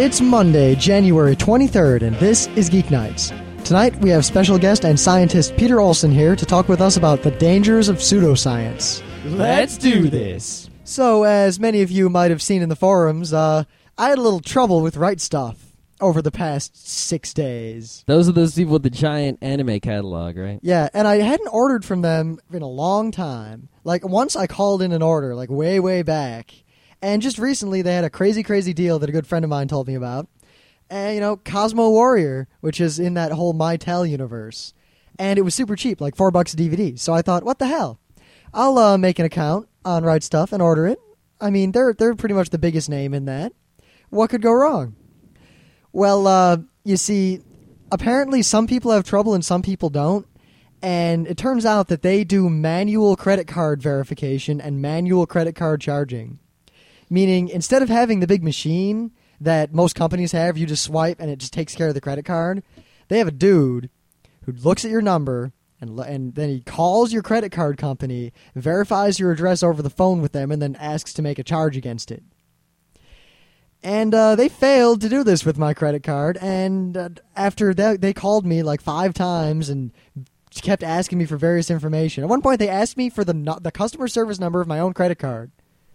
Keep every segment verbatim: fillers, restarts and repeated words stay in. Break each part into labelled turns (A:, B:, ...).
A: It's Monday, January twenty-third, and this is Geek Nights. Tonight, we have special guest and scientist Peter Olson here to talk with us about the dangers of pseudoscience.
B: Let's do this!
A: So, as many of you might have seen in the forums, uh, I had a little trouble with Right Stuff over the past six days.
B: Those are those people with the giant anime catalog, right?
A: Yeah, and I hadn't ordered from them in a long time. Like, once I called in an order, like way, way back. And just recently, they had a crazy, crazy deal that a good friend of mine told me about. And, you know, Cosmo Warrior, which is in that whole MyTel universe. And it was super cheap, like four bucks a D V D. So I thought, what the hell? I'll uh, make an account on Right Stuff and order it. I mean, they're they're pretty much the biggest name in that. What could go wrong? Well, uh, you see, apparently some people have trouble and some people don't. And it turns out that they do manual credit card verification and manual credit card charging. Meaning, instead of having the big machine that most companies have, you just swipe and it just takes care of the credit card, they have a dude who looks at your number and and then he calls your credit card company, verifies your address over the phone with them, and then asks to make a charge against it. And uh, they failed to do this with my credit card, and uh, after that, they called me like five times and kept asking me for various information. At one point, they asked me for the no- the customer service number of my own credit card.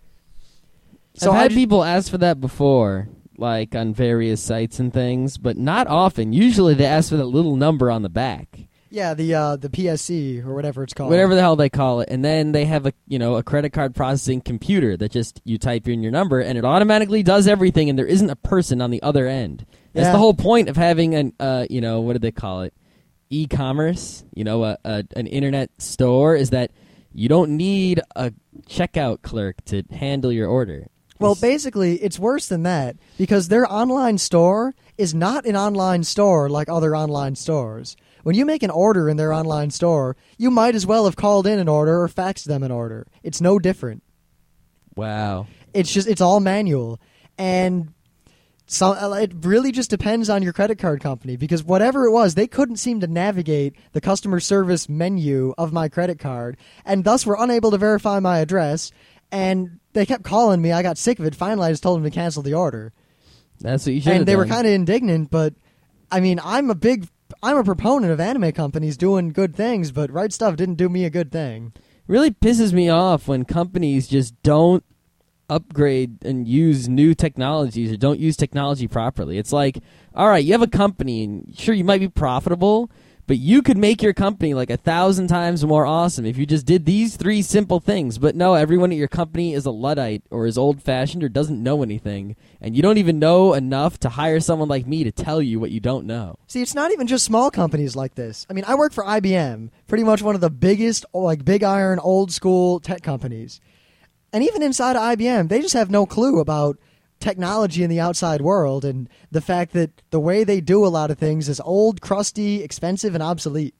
B: So I've had just, people ask for that before, like on various sites and things, but not often. Usually they ask for that little number on the back.
A: Yeah, the uh, the P S C or whatever it's called.
B: Whatever the hell they call it. And then they have a you know a credit card processing computer that just you type in your number and it automatically does everything and there isn't a person on the other end. That's
A: yeah.
B: the whole point of having an uh you know what do they call it? E-commerce, you know, a, a an internet store is that you don't need a checkout clerk to handle your order.
A: Well, basically, it's worse than that because their online store is not an online store like other online stores. When you make an order in their online store, you might as well have called in an order or faxed them an order. It's no different.
B: Wow.
A: It's just it's all manual. And so it really just depends on your credit card company because whatever it was, they couldn't seem to navigate the customer service menu of my credit card and thus were unable to verify my address. And they kept calling me. I got sick of it. Finally, I just told them to cancel the order.
B: That's what you should have
A: And they
B: done.
A: were kind of indignant, but I mean, I'm a big, I'm a proponent of anime companies doing good things, but Right Stuff didn't do me a good thing.
B: Really pisses me off when companies just don't upgrade and use new technologies or don't use technology properly. It's like, all right, you have a company, and sure, you might be profitable, but you could make your company like a thousand times more awesome if you just did these three simple things. But no, everyone at your company is a Luddite or is old-fashioned or doesn't know anything. And you don't even know enough to hire someone like me to tell you what you don't know.
A: See, it's not even just small companies like this. I mean, I work for I B M, pretty much one of the biggest, like big iron, old-school tech companies. And even inside of I B M, they just have no clue about technology in the outside world and the fact that the way they do a lot of things is old, crusty, expensive, and obsolete.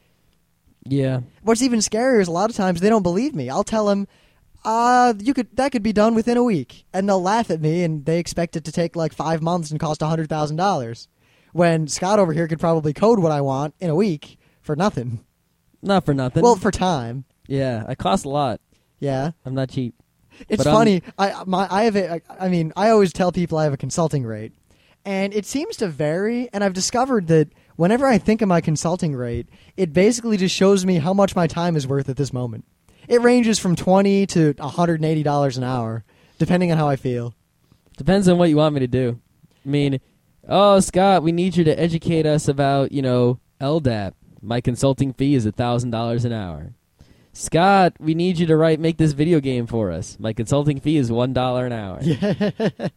B: Yeah.
A: What's even scarier is a lot of times they don't believe me. I'll tell them, uh, you could that could be done within a week. And they'll laugh at me and they expect it to take like five months and cost one hundred thousand dollars. When Scott over here could probably code what I want in a week for nothing.
B: Not for nothing.
A: Well, for time.
B: Yeah, it costs a lot.
A: Yeah.
B: I'm not cheap.
A: It's
B: But,
A: funny. I my I have a. I mean, I always tell people I have a consulting rate, and it seems to vary. And I've discovered that whenever I think of my consulting rate, it basically just shows me how much my time is worth at this moment. It ranges from twenty to one hundred and eighty dollars an hour, depending on how I feel.
B: Depends on what you want me to do. I mean, oh, Scott, we need you to educate us about, you know, L D A P. My consulting fee is one thousand dollars an hour. Scott, we need you to write, make this video game for us. My consulting fee is one dollar an hour.
A: Yeah.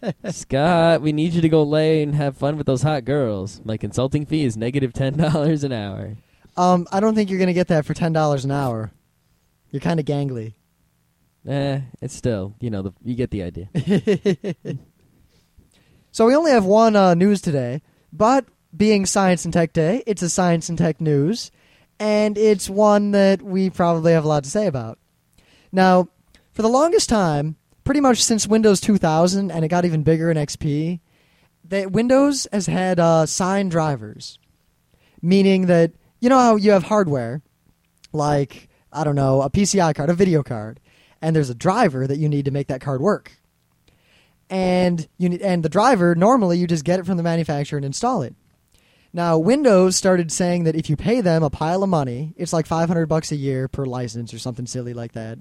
B: Scott, we need you to go lay and have fun with those hot girls. My consulting fee is negative ten dollars an hour.
A: Um, I don't think you're going to get that for ten dollars an hour. You're kind of gangly.
B: Eh, it's still, you know, the, you get the idea.
A: So we only have one uh, news today, but being Science and Tech Day, it's a Science and Tech news. And it's one that we probably have a lot to say about. Now, for the longest time, pretty much since Windows two thousand, and it got even bigger in X P, that Windows has had uh, signed drivers. Meaning that, you know how you have hardware, like, I don't know, a P C I card, a video card, and there's a driver that you need to make that card work. and you need, and the driver, normally you just get it from the manufacturer and install it. Now, Windows started saying that if you pay them a pile of money, it's like five hundred bucks a year per license or something silly like that,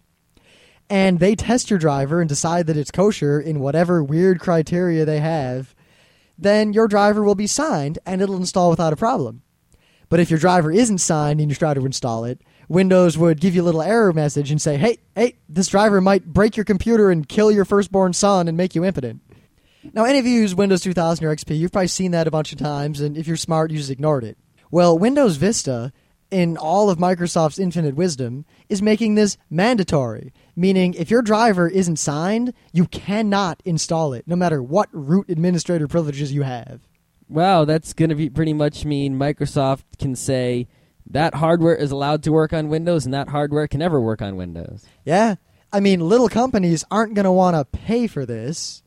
A: and they test your driver and decide that it's kosher in whatever weird criteria they have, then your driver will be signed and it'll install without a problem. But if your driver isn't signed and you try to install it, Windows would give you a little error message and say, hey, hey, this driver might break your computer and kill your firstborn son and make you impotent. Now, any of you who use Windows two thousand or X P, you've probably seen that a bunch of times, and if you're smart, you just ignored it. Well, Windows Vista, in all of Microsoft's infinite wisdom, is making this mandatory, meaning if your driver isn't signed, you cannot install it, no matter what root administrator privileges you have.
B: Wow, that's going to be pretty much mean Microsoft can say that hardware is allowed to work on Windows and that hardware can never work on Windows.
A: Yeah. I mean, little companies aren't going to want to pay for this.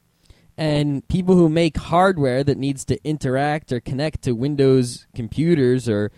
B: And people who make hardware that needs to interact or connect to Windows computers or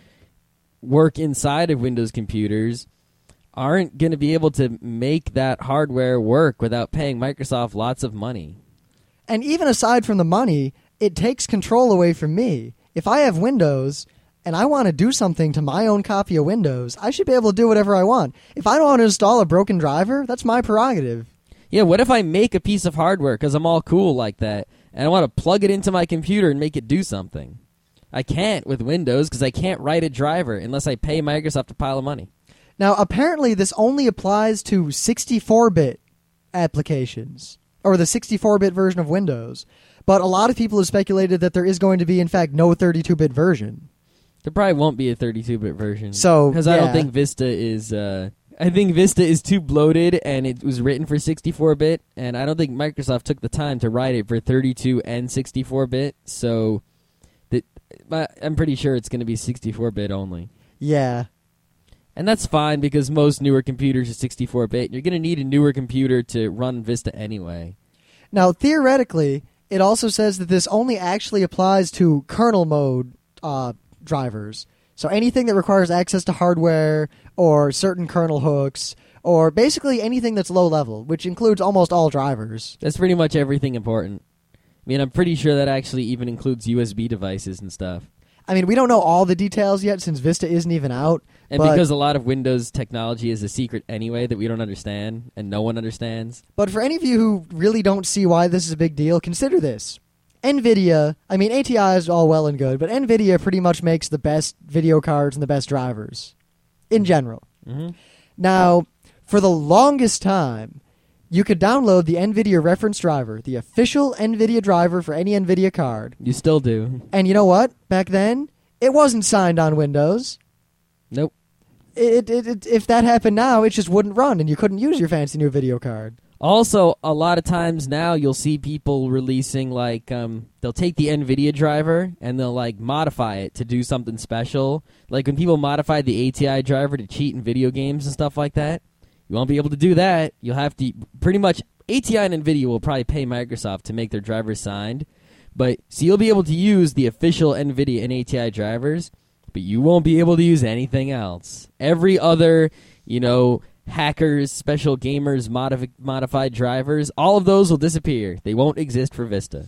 B: work inside of Windows computers aren't going to be able to make that hardware work without paying Microsoft lots of money.
A: And even aside from the money, it takes control away from me. If I have Windows and I want to do something to my own copy of Windows, I should be able to do whatever I want. If I don't want to install a broken driver, that's my prerogative.
B: Yeah, what if I make a piece of hardware because I'm all cool like that, and I want to plug it into my computer and make it do something? I can't with Windows because I can't write a driver unless I pay Microsoft a pile of money.
A: Now, apparently this only applies to sixty-four bit applications, or the sixty-four bit version of Windows. But a lot of people have speculated that there is going to be, in fact, no thirty-two bit version.
B: There probably won't be a thirty-two bit version.
A: So,
B: Because
A: yeah.
B: I don't think Vista is... Uh, I think Vista is too bloated, and it was written for sixty-four bit, and I don't think Microsoft took the time to write it for thirty-two and sixty-four bit, so that, I'm pretty sure it's going to be sixty-four bit only.
A: Yeah.
B: And that's fine, because most newer computers are sixty-four bit. You're going to need a newer computer to run Vista anyway.
A: Now, theoretically, it also says that this only actually applies to kernel mode uh, drivers. So anything that requires access to hardware or certain kernel hooks or basically anything that's low level, which includes almost all drivers.
B: That's pretty much everything important. I mean, I'm pretty sure that actually even includes U S B devices and stuff.
A: I mean, we don't know all the details yet since Vista isn't even out.
B: And
A: but,
B: because a lot of Windows technology is a secret anyway that we don't understand and no one understands.
A: But for any of you who really don't see why this is a big deal, consider this. NVIDIA, I mean, A T I is all well and good, but NVIDIA pretty much makes the best video cards and the best drivers in general.
B: Mm-hmm.
A: Now, for the longest time, you could download the NVIDIA reference driver, the official NVIDIA driver for any NVIDIA card.
B: You still do.
A: And you know what? Back then, it wasn't signed on Windows.
B: Nope.
A: It, it, it, if that happened now, it just wouldn't run, and you couldn't use your fancy new video card.
B: Also, a lot of times now you'll see people releasing, like, um, they'll take the NVIDIA driver and they'll, like, modify it to do something special. Like, when people modify the A T I driver to cheat in video games and stuff like that, you won't be able to do that. You'll have to, pretty much, A T I and NVIDIA will probably pay Microsoft to make their drivers signed. But, so you'll be able to use the official NVIDIA and A T I drivers, but you won't be able to use anything else. Every other, you know, hackers, special gamers, modifi- modified drivers, all of those will disappear. They won't exist for Vista.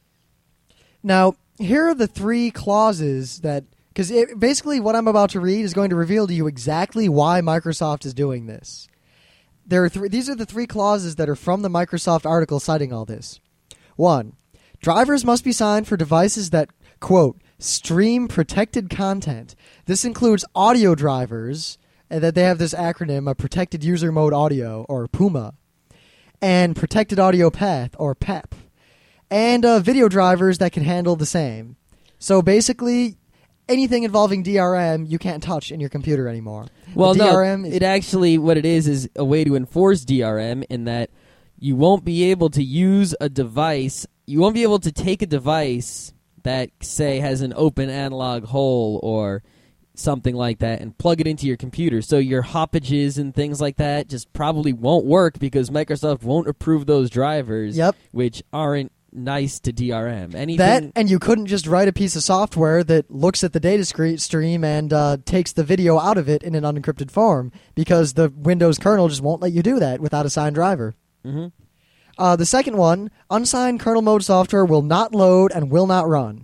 A: Now, here are the three clauses that... Because basically what I'm about to read is going to reveal to you exactly why Microsoft is doing this. There are th- These are the three clauses that are from the Microsoft article citing all this. One, drivers must be signed for devices that, quote, stream protected content. This includes audio drivers... and that they have this acronym, a Protected User Mode Audio, or PUMA, and Protected Audio Path, or P E P, and uh, video drivers that can handle the same. So basically, anything involving D R M you can't touch in your computer anymore.
B: Well,
A: the
B: no,
A: D R M is-
B: it actually, what it is, is a way to enforce D R M in that you won't be able to use a device, you won't be able to take a device that, say, has an open analog hole or something like that and plug it into your computer. So your hoppages and things like that just probably won't work because Microsoft won't approve those drivers,
A: Yep.
B: which aren't nice to D R M. Anything
A: That, and you couldn't just write a piece of software that looks at the data scre- stream and uh, takes the video out of it in an unencrypted form because the Windows kernel just won't let you do that without a signed driver.
B: Mm-hmm.
A: Uh, the second one, unsigned kernel mode software will not load and will not run.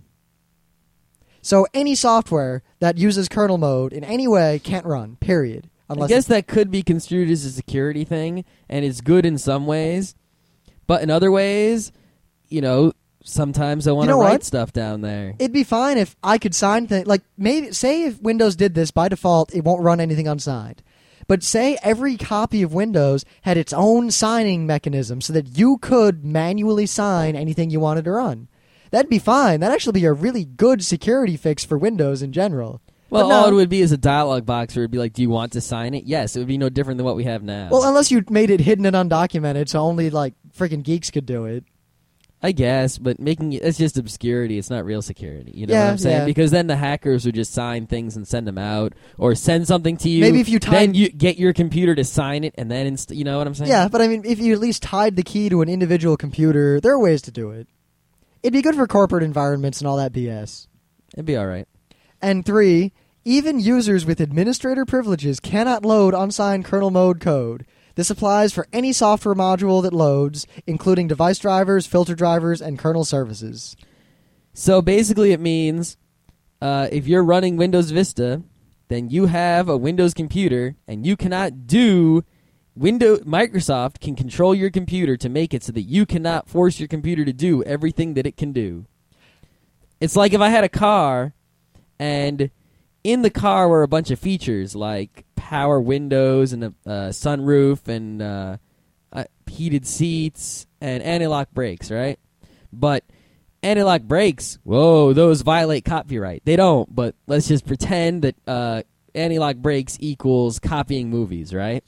A: So any software that uses kernel mode in any way can't run, period.
B: I guess that could be construed as a security thing, and it's good in some ways. But in other ways, you know, sometimes I want to
A: You know
B: write
A: what?
B: stuff down there.
A: It'd be fine if I could sign things. Like, maybe, say if Windows did this, by default, it won't run anything unsigned. But say every copy of Windows had its own signing mechanism so that you could manually sign anything you wanted to run. That'd be fine. That'd actually be a really good security fix for Windows in general.
B: Well,
A: But no.
B: all it would be is a dialog box where it'd be like, do you want to sign it? Yes, it would be no different than what we have now.
A: Well, unless you made it hidden and undocumented so only, like, freaking geeks could do it.
B: I guess, but making it, it's just obscurity. It's not real security. You know
A: Yeah,
B: what I'm saying?
A: yeah.
B: Because then the hackers would just sign things and send them out, or send something to you.
A: Maybe if you tied-
B: then you get your computer to sign it, and then inst- you know what I'm saying?
A: Yeah, but I mean, if you at least tied the key to an individual computer, there are ways to do it. It'd be good for corporate environments and all that B S.
B: It'd be all right.
A: And three, even users with administrator privileges cannot load unsigned kernel mode code. This applies for any software module that loads, including device drivers, filter drivers, and kernel services.
B: So basically, it means uh, if you're running Windows Vista, then you have a Windows computer, and you cannot do Windows. Microsoft can control your computer to make it so that you cannot force your computer to do everything that it can do. It's like if I had a car, and in the car were a bunch of features like power windows and a uh, sunroof and uh, uh, heated seats and anti-lock brakes, right? But anti-lock brakes, whoa, those violate copyright. They don't, but let's just pretend that uh, anti-lock brakes equals copying movies, right?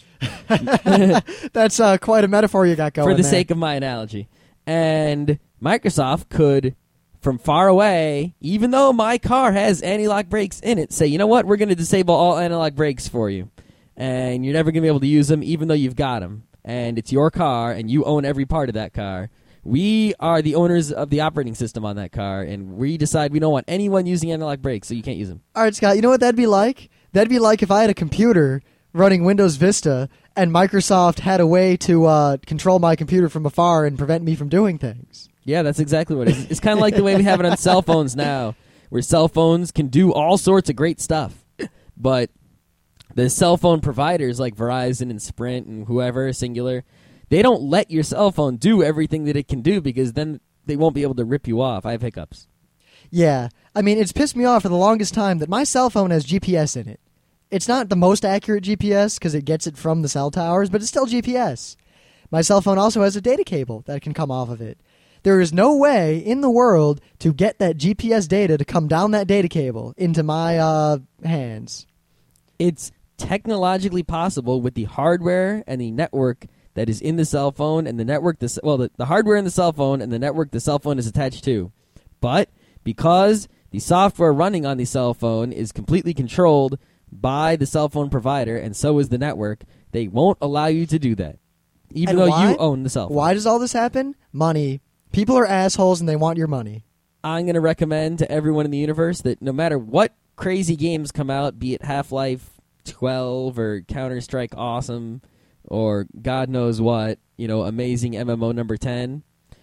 A: That's uh, quite a metaphor you got going
B: For the
A: there.
B: sake of my analogy. And Microsoft could, from far away, even though my car has anti-lock brakes in it, say, you know what, we're going to disable all anti-lock brakes for you. And you're never going to be able to use them even though you've got them. And it's your car, and you own every part of that car. We are the owners of the operating system on that car, and we decide we don't want anyone using anti-lock brakes, so you can't use them.
A: All right, Scott, you know what that'd be like? That'd be like if I had a computer running Windows Vista and Microsoft had a way to uh, control my computer from afar and prevent me from doing things.
B: Yeah, that's exactly what it is. It's kind of like the way we have it on cell phones now, where cell phones can do all sorts of great stuff. But the cell phone providers like Verizon and Sprint and whoever, Singular, they don't let your cell phone do everything that it can do because then they won't be able to rip you off. I have hiccups.
A: Yeah. I mean, it's pissed me off for the longest time that my cell phone has G P S in it. It's not the most accurate G P S because it gets it from the cell towers, but it's still G P S. My cell phone also has a data cable that can come off of it. There is no way in the world to get that G P S data to come down that data cable into my uh, hands.
B: It's technologically possible with the hardware and the network that is in the cell phone and the network, the, well, the, the hardware in the cell phone and the network the cell phone is attached to. But because the software running on the cell phone is completely controlled by the cell phone provider, and so is the network, they won't allow you to do that, even
A: And
B: though
A: why?
B: you own the cell phone.
A: Why does all this happen? Money. People are assholes and they want your money.
B: I'm going to recommend to everyone in the universe that no matter what crazy games come out, be it Half-Life twelve or Counter-Strike Awesome or God knows what, you know, amazing M M O number ten,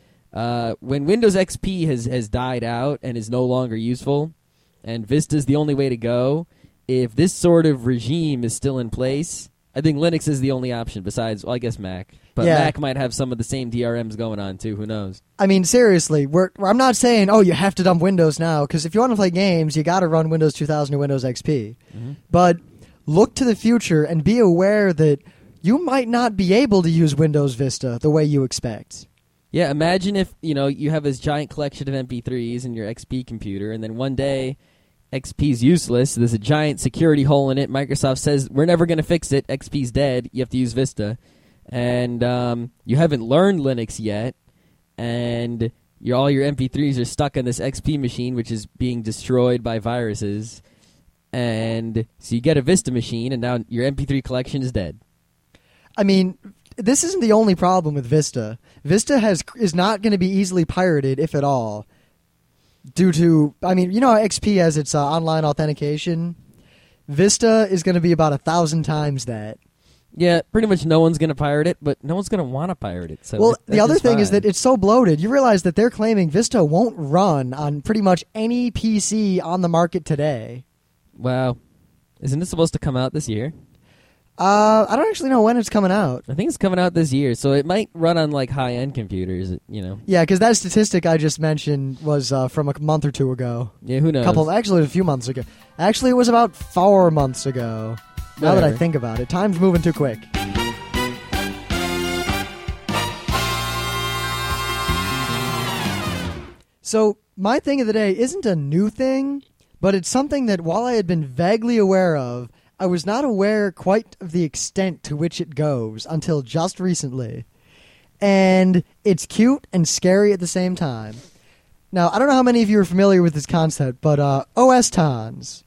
B: uh, when Windows X P has, has died out and is no longer useful, and Vista's the only way to go, if this sort of regime is still in place, I think Linux is the only option besides, well, I guess Mac. But
A: Yeah.
B: Mac might have some of the same D R Ms going on, too. Who knows?
A: I mean, seriously, we're, I'm not saying, oh, you have to dump Windows now, because if you want to play games, you got to run Windows two thousand or Windows X P.
B: Mm-hmm.
A: But look to the future and be aware that you might not be able to use Windows Vista the way you expect.
B: Yeah, imagine if, you know, you have this giant collection of M P threes in your X P computer, and then one day X P's useless, there's a giant security hole in it, Microsoft says, we're never going to fix it, X P's dead, you have to use Vista, and um, you haven't learned Linux yet, and your, all your M P threes are stuck on this X P machine, which is being destroyed by viruses, and so you get a Vista machine, and now your M P three collection is dead.
A: I mean, this isn't the only problem with Vista. Vista has is not going to be easily pirated, if at all, due to, I mean, you know how X P has its uh, online authentication? Vista is going to be about a thousand times that.
B: Yeah, pretty much no one's going to pirate it, but no one's going to want to pirate it. So
A: well,
B: that,
A: the other
B: just
A: thing
B: fine.
A: is that it's so bloated. You realize that they're claiming Vista won't run on pretty much any P C on the market today.
B: Wow. Isn't it supposed to come out this year?
A: Uh, I don't actually know when it's coming out.
B: I think it's coming out this year, so it might run on like high-end computers, you know.
A: Yeah, because that statistic I just mentioned was uh, from a month or two ago.
B: Yeah, who knows?
A: Couple, actually, a few months ago. Actually, it was about four months ago. Now that I
B: Whatever.
A: think about it, time's moving too quick. So, my thing of the day isn't a new thing, but it's something that while I had been vaguely aware of, I was not aware quite of the extent to which it goes until just recently. And it's cute and scary at the same time. Now, I don't know how many of you are familiar with this concept, but uh, O S Tons,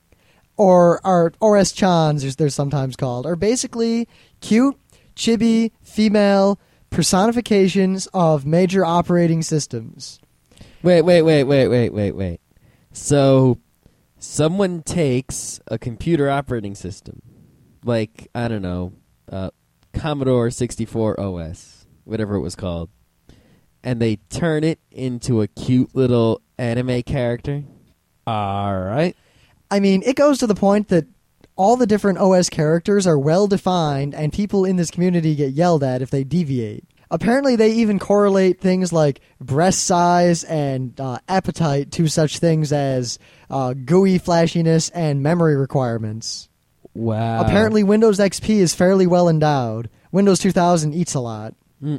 A: or our O S Chons, as they're sometimes called, are basically cute, chibi, female personifications of major operating systems.
B: Wait, wait, wait, wait, wait, wait, wait. So, someone takes a computer operating system, like, I don't know, uh, Commodore sixty-four O S, whatever it was called, and they turn it into a cute little anime character. All right.
A: I mean, it goes to the point that all the different O S characters are well defined, and people in this community get yelled at if they deviate. Apparently, they even correlate things like breast size and uh, appetite to such things as uh, G U I flashiness and memory requirements.
B: Wow.
A: Apparently, Windows X P is fairly well endowed. Windows two thousand eats a lot.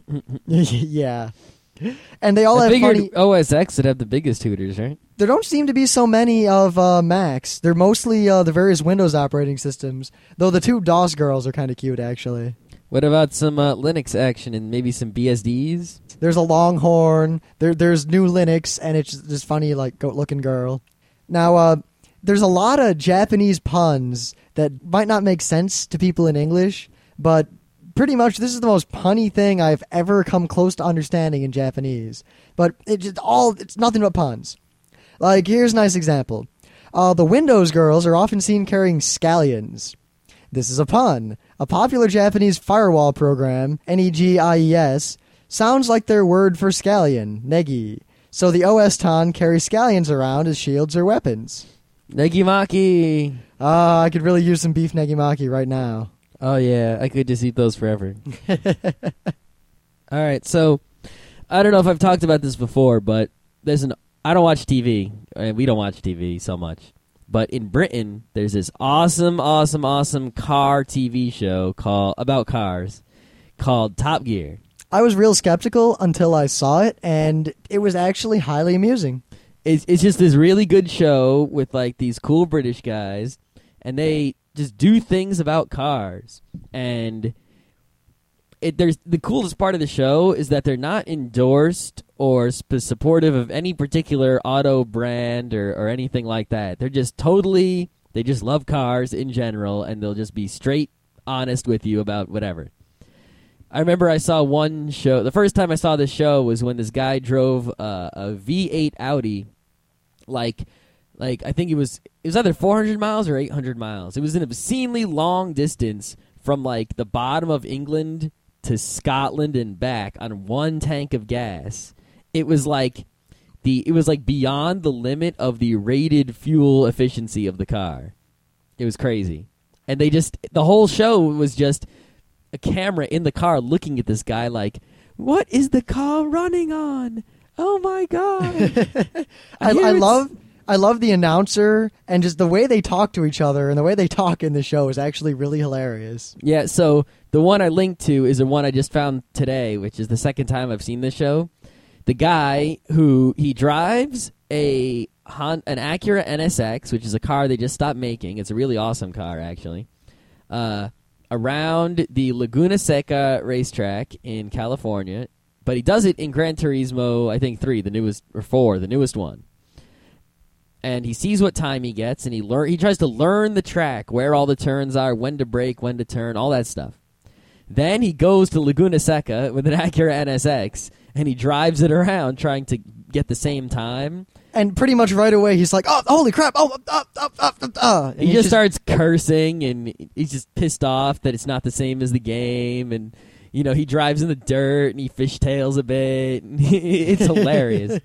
A: Yeah. And they all
B: I
A: have
B: figured
A: funny...
B: O S X would have the biggest hooters, right?
A: There don't seem to be so many of uh, Macs. They're mostly uh, the various Windows operating systems, though the two DOS girls are kind of cute, actually.
B: What about some uh, Linux action and maybe some B S Ds?
A: There's a Longhorn. There, there's new Linux, and it's this funny, like, goat-looking girl. Now, uh, there's a lot of Japanese puns that might not make sense to people in English, but pretty much this is the most punny thing I've ever come close to understanding in Japanese. But it just all it's nothing but puns. Like, here's a nice example. Uh, the Windows girls are often seen carrying scallions. This is a pun. A popular Japanese firewall program, N E G I E S, sounds like their word for scallion, negi. So the O S Ton carry scallions around as shields or weapons.
B: Negimaki!
A: Ah, I could really use some beef negimaki right now.
B: Oh, yeah. I could just eat those forever. All right, so I don't know if I've talked about this before, but there's an I don't watch T V, and we don't watch T V so much. But in Britain, there's this awesome, awesome, awesome car T V show called about cars called Top Gear.
A: I was real skeptical until I saw it, and it was actually highly amusing.
B: It's it's just this really good show with like these cool British guys, and they just do things about cars. And it there's the coolest part of the show is that they're not endorsed or sp- supportive of any particular auto brand or, or anything like that. They're just totally, they just love cars in general, and they'll just be straight honest with you about whatever. I remember I saw one show, the first time I saw this show was when this guy drove uh, a V eight Audi, like, like I think it was, it was either four hundred miles or eight hundred miles. It was an obscenely long distance from like the bottom of England to Scotland and back on one tank of gas. It was like the it was like beyond the limit of the rated fuel efficiency of the car. It was crazy. And they just the whole show was just a camera in the car looking at this guy like, "What is the car running on? Oh my god."
A: I, I love I love the announcer, and just the way they talk to each other and the way they talk in the show is actually really hilarious.
B: Yeah, so the one I linked to is the one I just found today, which is the second time I've seen this show. The guy who he drives a Hon- an Acura N S X, which is a car they just stopped making. It's a really awesome car, actually. Uh, around the Laguna Seca racetrack in California, but he does it in Gran Turismo, I think three, the newest or four, the newest one. And he sees what time he gets, and he learn. He tries to learn the track, where all the turns are, when to brake, when to turn, all that stuff. Then he goes to Laguna Seca with an Acura N S X, and he drives it around trying to get the same time.
A: And pretty much right away, he's like, "Oh, holy crap! Oh, uh, uh, uh, uh, uh. And
B: He
A: he's
B: just starts cursing, and he's just pissed off that it's not the same as the game, and you know he drives in the dirt and he fishtails a bit. It's hilarious.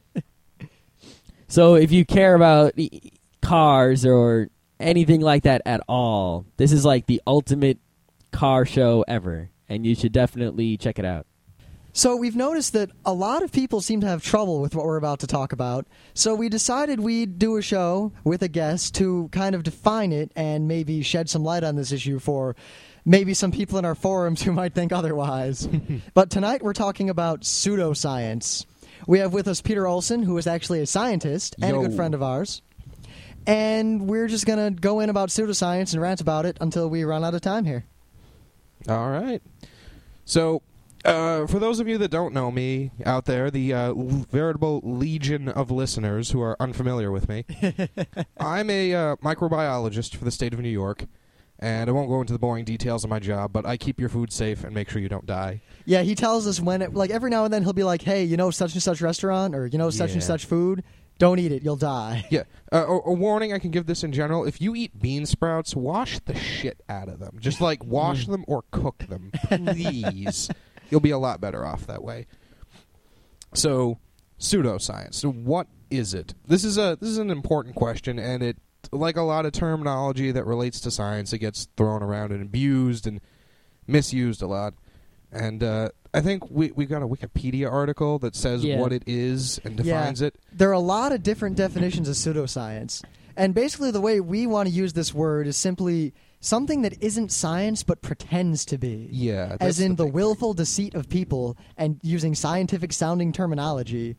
B: So if you care about cars or anything like that at all, this is like the ultimate car show ever, and you should definitely check it out.
A: So we've noticed that a lot of people seem to have trouble with what we're about to talk about. So we decided we'd do a show with a guest to kind of define it and maybe shed some light on this issue for maybe some people in our forums who might think otherwise. But tonight we're talking about pseudoscience. We have with us Peter Olson, who is actually a scientist and
C: Yo.
A: a good friend of ours. And we're just going to go in about pseudoscience and rant about it until we run out of time here.
C: All right. So, uh, for those of you that don't know me out there, the uh, l- veritable legion of listeners who are unfamiliar with me, I'm a uh, microbiologist for the state of New York, and I won't go into the boring details of my job, but I keep your food safe and make sure you don't die.
A: Yeah, he tells us when, it, like every now and then he'll be like, hey, you know such and such restaurant or you know such and
C: Yeah.
A: such food? Don't eat it, you'll die.
C: Yeah. Uh, a, a warning I can give this in general, if you eat bean sprouts, wash the shit out of them. Just like wash them or cook them, please. You'll be a lot better off that way. So, pseudoscience. So what is it? This is a this is an important question, and it, like a lot of terminology that relates to science, it gets thrown around and abused and misused a lot. And uh, I think we we got a Wikipedia article that says
B: Yeah.
C: what it is and defines
A: Yeah.
C: it.
A: There are a lot of different definitions of pseudoscience. And basically the way we want to use this word is simply something that isn't science but pretends to be.
C: Yeah, that's
A: As in
C: the
A: the,
C: big
A: willful deceit of people and using scientific sounding terminology.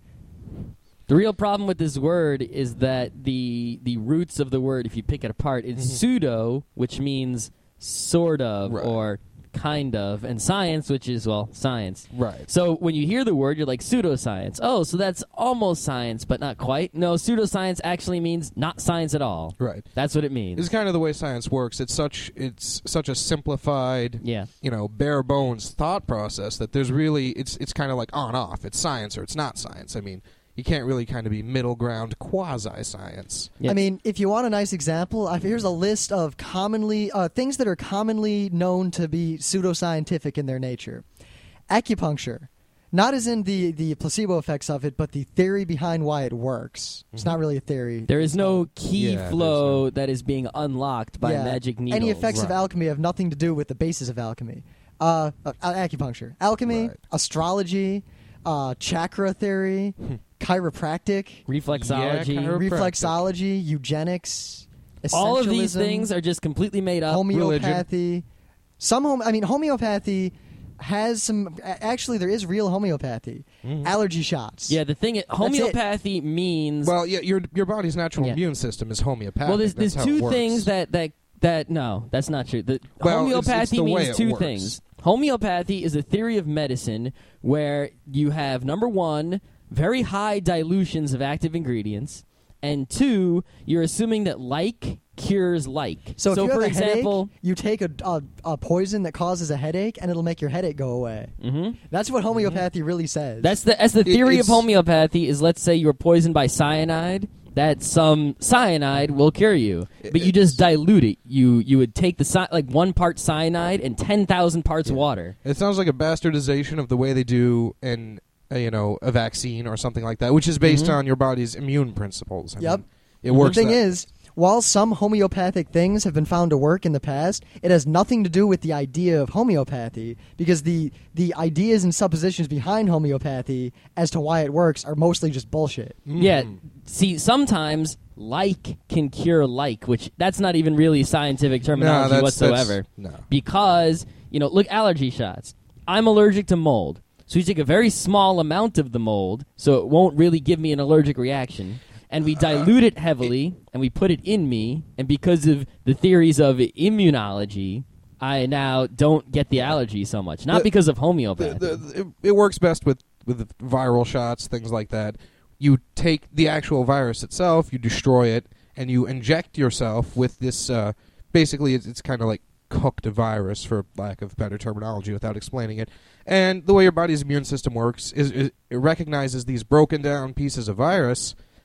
B: The real problem with this word is that the the roots of the word, if you pick it apart, it's
C: Mhm.
B: pseudo, which means sort of
C: Right.
B: or kind of, and science, which is, well, science.
C: Right.
B: So when you hear the word, you're like, pseudoscience. Oh, so that's almost science, but not quite. No, pseudoscience actually means not science at all.
C: Right.
B: That's what it means.
C: It's kind of the way science works. It's such it's such a simplified,
B: Yeah.
C: you know, bare bones thought process that there's really it's it's kind of like on off. It's science or it's not science. I mean, you can't really kind of be middle ground quasi science.
B: Yeah.
A: I mean, if you want a nice example, I- here's a list of commonly uh, things that are commonly known to be pseudoscientific in their nature. Acupuncture. Not as in the, the placebo effects of it, but the theory behind why it works. It's
C: Mhm.
A: not really a theory.
B: There is no key
C: Yeah, there's
B: flow
C: no-
B: that is being unlocked by
A: Yeah.
B: magic needles.
A: Any effects of
C: Right.
A: alchemy have nothing to do with the basis of alchemy. Uh, uh, acupuncture. Alchemy,
C: Right.
A: astrology, uh, chakra theory, chiropractic,
B: Reflexology.
C: Yeah, chiro-
A: reflexology, eugenics,
B: All of these
A: essentialism,
B: things are just completely made up.
A: homeopathy. Some home, I mean, homeopathy has some. a- Actually, there is real homeopathy.
C: Mhm.
A: Allergy shots.
B: Yeah, the thing is, homeopathy means
C: Well, yeah, your your body's natural
B: Yeah.
C: immune system is homeopathic.
B: well, there's
C: That's
B: there's
C: how it
B: two
C: works.
B: things that that that no, that's not true. The
C: Well, it's- it's
B: homeopathy
C: the way
B: means
C: it
B: two
C: works.
B: things. Homeopathy is a theory of medicine where you have number one, very high dilutions of active ingredients, and two, you're assuming that like cures like.
A: So, if you
B: for
A: have a
B: example,
A: headache, you take a, a a poison that causes a headache, and it'll make your headache go away.
B: mhm.
A: That's what homeopathy really says.
B: That's the that's the
C: It-
B: theory of
C: it's-
B: homeopathy is, let's say you were poisoned by cyanide, that some cyanide will cure you, but you just dilute it. You you would take the cy- like one part cyanide and ten thousand parts
C: Yeah.
B: water.
C: It sounds like a bastardization of the way they do in uh, you know a vaccine or something like that, which is based
B: Mhm.
C: on your body's immune principles. I
A: Yep.
C: mean, it works.
A: The thing
C: that-
A: is, while some homeopathic things have been found to work in the past, it has nothing to do with the idea of homeopathy, because the the ideas and suppositions behind homeopathy as to why it works are mostly just bullshit.
C: Mhm.
B: Yeah, see, sometimes like can cure like, which that's not even really scientific terminology
C: No, that's-
B: whatsoever.
C: that's- no.
B: Because, you know, look, allergy shots. I'm allergic to mold. So you take a very small amount of the mold, so it won't really give me an allergic reaction. And we dilute it heavily, and we put it in me, and because of the theories of immunology, I now don't get the allergy so much. Not
C: The-
B: because of
C: The-
B: homeopathy.
C: the- the- it, it works best with with viral shots, things like that. You take the actual virus itself, you destroy it, and you inject yourself with this. Uh, basically, it's, it's kind of like cooked virus, for lack of better terminology, without explaining it. And the way your body's immune system works is, is it recognizes these broken down pieces of virus,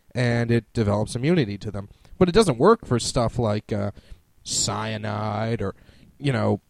C: and it develops immunity to them. But it doesn't work for stuff like uh, cyanide or, you know,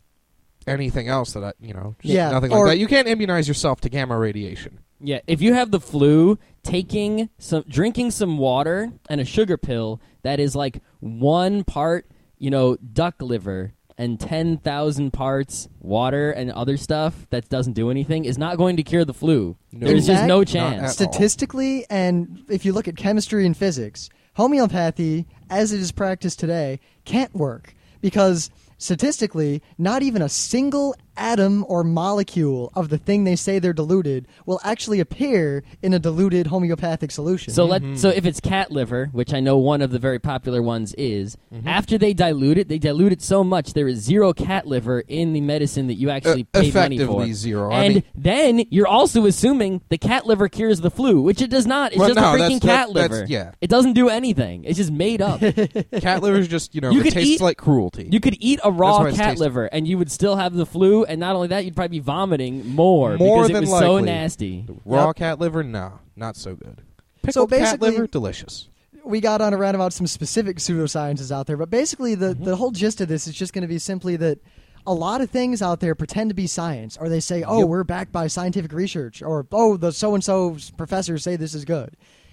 C: anything else that I, you know, just
A: Yeah,
C: nothing
A: or-
C: like that. You can't immunize yourself to gamma radiation.
B: Yeah, if you have the flu, taking some, drinking some water and a sugar pill that is like one part, you know, duck liver and ten thousand parts water and other stuff that doesn't do anything is not going to cure the flu.
C: No.
B: There's
A: In
B: just
A: fact,
B: no
C: not
B: chance.
C: at-
A: Statistically, and if you look at chemistry and physics, homeopathy, as it is practiced today, can't work because statistically, not even a single atom or molecule of the thing they say they're diluted will actually appear in a diluted homeopathic solution.
B: So let so if it's cat liver, which I know one of the very popular ones is,
C: Mm-hmm.
B: after they dilute it, they dilute it so much there is zero cat liver in the medicine that you actually
C: Uh,
B: paid money for.
C: effectively zero. I
B: And
C: mean-
B: then you're also assuming the cat liver cures the flu, which it does not. It's
C: Well,
B: just
C: no,
B: a
C: that's-
B: freaking
C: that-
B: cat
C: that's-
B: liver.
C: yeah.
B: It doesn't do anything. It's just made up.
C: Cat liver is just, you know,
B: You
C: it
B: could
C: tastes
B: eat-
C: like cruelty.
B: You could eat a
C: That's
B: raw
C: why it's
B: cat
C: tasty.
B: liver and you would still have the flu, and not only that, you'd probably be vomiting more,
C: More
B: because it
C: than
B: was so
C: likely.
B: nasty.
C: Raw
A: Yep.
C: cat liver, no, not so good.
A: So
C: Pickled cat
A: basically-
C: liver, delicious.
A: we got on a rant about some specific pseudosciences out there, but basically the,
C: Mm-hmm.
A: the whole gist of this is just going to be simply that a lot of things out there pretend to be science, or they say, oh,
C: Yep.
A: we're backed by scientific research, or oh, the so-and-so professors say this is good.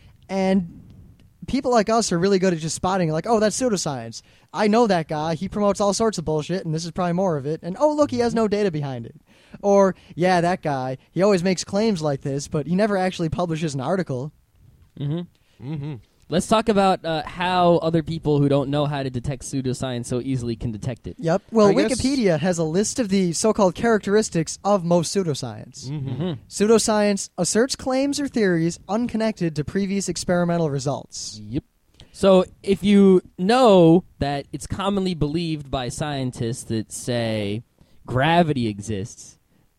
A: And people like us are really good at just spotting, like, oh, that's pseudoscience. I know that guy. He promotes all sorts of bullshit, and this is probably more of it. And, oh, look, he has no data behind it. Or, yeah, that guy, he always makes claims like this, but he never actually publishes an article.
B: Mm-hmm.
C: Mm-hmm.
B: Let's talk about uh, how other people who don't know how to detect pseudoscience so easily can detect it.
A: Yep. Well,
C: I guess-
A: Wikipedia has a list of the so-called characteristics of most pseudoscience.
C: Mm-hmm.
A: Pseudoscience asserts claims or theories unconnected to previous experimental results.
B: Yep. So if you know that it's commonly believed by scientists that say gravity exists,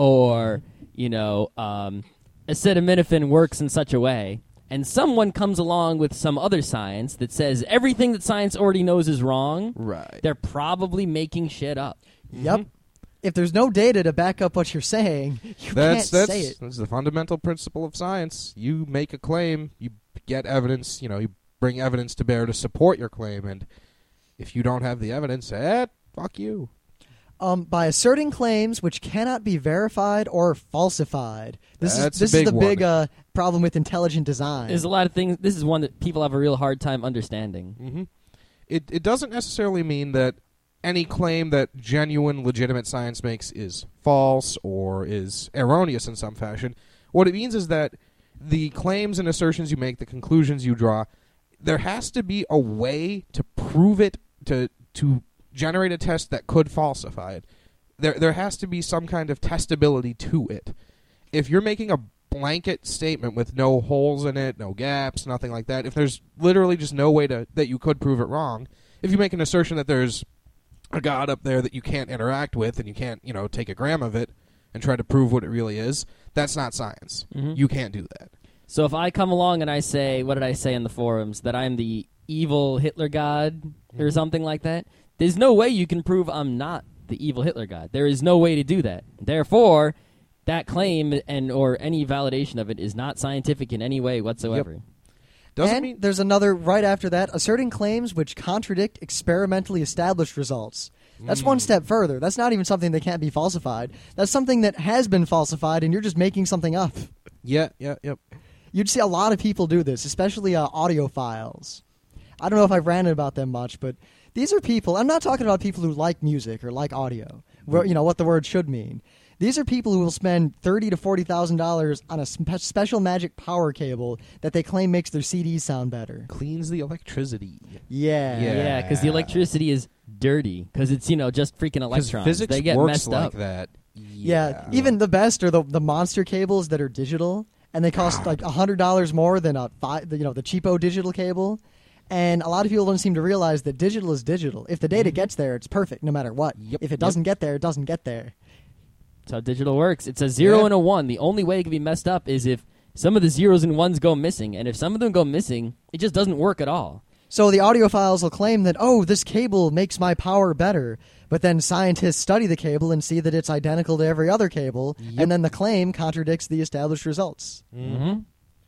B: or you know um, acetaminophen works in such a way, and someone comes along with some other science that says everything that science already knows is wrong,
C: Right.
B: they're probably making shit up.
A: Yep. If there's no data to back up what you're saying, you
C: That's
A: can't
C: that's
A: say it.
C: that's the fundamental principle of science. You make a claim, you get evidence, you know, you bring evidence to bear to support your claim, and if you don't have the evidence, eh, fuck you.
A: Um, by asserting claims which cannot be verified or falsified. This
C: That's
A: is
C: a
A: this is
C: big
A: the big
C: one.
A: uh, problem with intelligent design.
B: There's a lot of things. This is one that people have a real hard time understanding.
C: Mm-hmm. It it doesn't necessarily mean that any claim that genuine, legitimate science makes is false or is erroneous in some fashion. What it means is that the claims and assertions you make, the conclusions you draw, there has to be a way to prove it, to to generate a test that could falsify it. There there has to be some kind of testability to it. If you're making a blanket statement with no holes in it, no gaps, nothing like that, if there's literally just no way to that you could prove it wrong, if you make an assertion that there's a god up there that you can't interact with and you can't, you know, take a gram of it and try to prove what it really is, that's not science.
B: Mhm.
C: You can't do that.
B: So if I come along and I say, what did I say in the forums, that I'm the evil Hitler god or
C: Mhm.
B: something like that, there's no way you can prove I'm not the evil Hitler god. There is no way to do that. Therefore, that claim and or any validation of it is not scientific in any way whatsoever.
C: Doesn't
A: and
C: mean
A: there's another right after that, asserting claims which contradict experimentally established results. That's one
C: Mm.
A: step further. That's not even something that can't be falsified. That's something that has been falsified, and you're just making something up.
C: Yeah, yeah, yep.
A: You'd see a lot of people do this, especially uh, audiophiles. I don't know if I've ranted about them much, but these are people. I'm not talking about people who like music or like audio, where, you know, what the word should mean. These are people who will spend thirty to forty thousand dollars on a spe- special magic power cable that they claim makes their C Ds sound better.
C: Cleans the electricity.
A: Yeah.
C: Yeah.
B: Yeah, because the electricity is dirty. Because it's, you know, just freaking
C: Because
B: electrons.
C: physics
B: they get
C: works
B: messed
C: like
B: up.
C: that.
A: Yeah,
C: Yeah.
A: even the best are the the monster cables that are digital, and they cost like a hundred dollars more than a five, you know, the cheapo digital cable. And a lot of people don't seem to realize that digital is digital. If the data
C: Mhm.
A: gets there, it's perfect no matter what.
C: Yep,
A: If it
C: yep.
A: doesn't get there, it doesn't get there.
B: That's how digital works. It's a zero
C: Yeah.
B: and a one. The only way it can be messed up is if some of the zeros and ones go missing. And if some of them go missing, it just doesn't work at all.
A: So the audiophiles will claim that, oh, this cable makes my power better. But then scientists study the cable and see that it's identical to every other cable,
C: Yep.
A: and then the claim contradicts the established results.
B: Mm-hmm.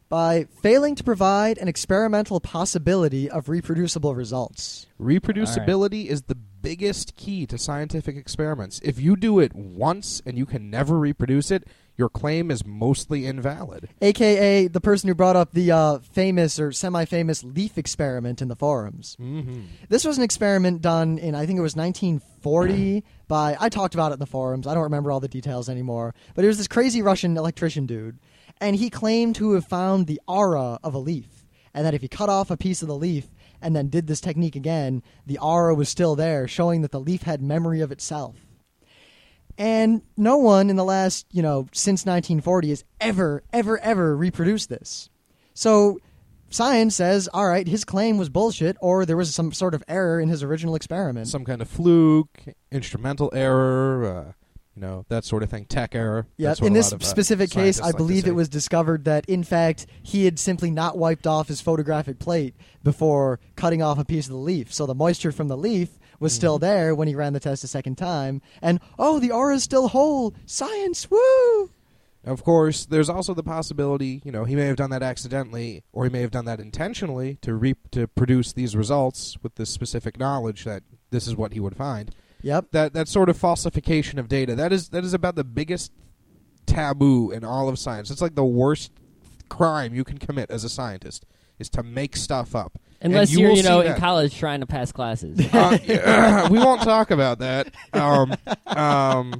A: by failing to provide an experimental possibility of reproducible results.
C: Reproducibility is the biggest key to scientific experiments. If you do it once and you can never reproduce it, your claim is mostly invalid.
A: A K A the person who brought up the uh, famous or semi-famous leaf experiment in the forums.
C: Mm-hmm.
A: This was an experiment done in, I think it was nineteen forty, by, I talked about it in the forums. I don't remember all the details anymore. But it was this crazy Russian electrician dude. And he claimed to have found the aura of a leaf. And that if he cut off a piece of the leaf and then did this technique again, the aura was still there, showing that the leaf had memory of itself. And no one in the last, you know, since nineteen forty has ever, ever, ever reproduced this. So science says, all right, his claim was bullshit, or there was some sort of error in his original experiment.
C: Some kind of fluke, instrumental error, uh, you know, that sort of thing, tech error.
A: Yeah,
C: That's what
A: in
C: a
A: this
C: lot of, uh,
A: specific case,
C: scientists
A: I
C: like to
A: believe
C: say.
A: it was discovered that, in fact, he had simply not wiped off his photographic plate before cutting off a piece of the leaf. So the moisture from the leaf was
C: Mm-hmm.
A: still there when he ran the test a second time. And, oh, the aura's still whole. Science, woo!
C: Of course, there's also the possibility, you know, he may have done that accidentally, or he may have done that intentionally to re- to produce these results with this specific knowledge that this is what he would find.
A: Yep.
C: That that sort of falsification of data, that is that is about the biggest taboo in all of science. It's like the worst crime you can commit as a scientist, is to make stuff up.
B: Unless
C: And you
B: you're,
C: will
B: you know,
C: see
B: in
C: that.
B: college trying to pass classes.
C: Uh, yeah, we won't talk about that. Um, um,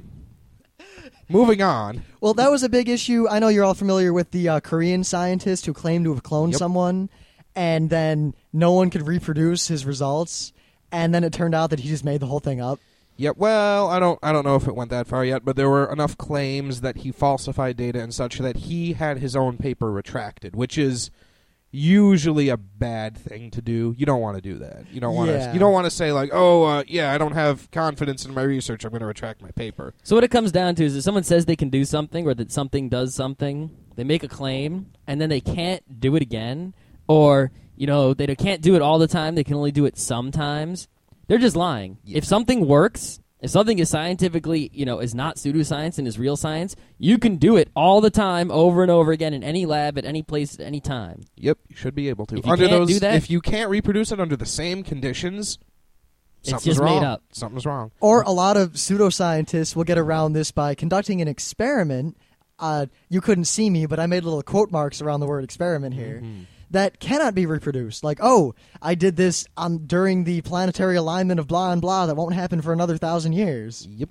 C: moving on.
A: Well, that was a big issue. I know you're all familiar with the uh, Korean scientist who claimed to have cloned
C: Yep.
A: someone, and then no one could reproduce his results, and then it turned out that he just made the whole thing up.
C: Yeah, well, I don't I don't know if it went that far yet, but there were enough claims that he falsified data and such that he had his own paper retracted, which is usually a bad thing to do. You don't want to do that. You don't want to
A: Yeah.
C: you don't want to say like, "Oh, uh, yeah, I don't have confidence in my research. I'm going to retract my paper."
B: So what it comes down to is if someone says they can do something or that something does something, they make a claim, and then they can't do it again, or, you know, they can't do it all the time, they can only do it sometimes, they're just lying.
C: Yeah.
B: If something works, if something is scientifically, you know, is not pseudoscience and is real science, you can do it all the time, over and over again, in any lab, at any place, at any time.
C: Yep, you should be able to.
B: If you
C: under
B: can't
C: those
B: do that-
C: if you can't reproduce it under the same conditions,
B: It's
C: something's
B: just
C: wrong.
B: made up.
C: Something's wrong.
A: Or a lot of pseudoscientists will get around this by conducting an experiment. Uh, you couldn't see me, but I made little quote marks around the word experiment here.
C: Mm-hmm.
A: That cannot be reproduced. Like, oh, I did this um, during the planetary alignment of blah and blah that won't happen for another thousand years.
C: Yep.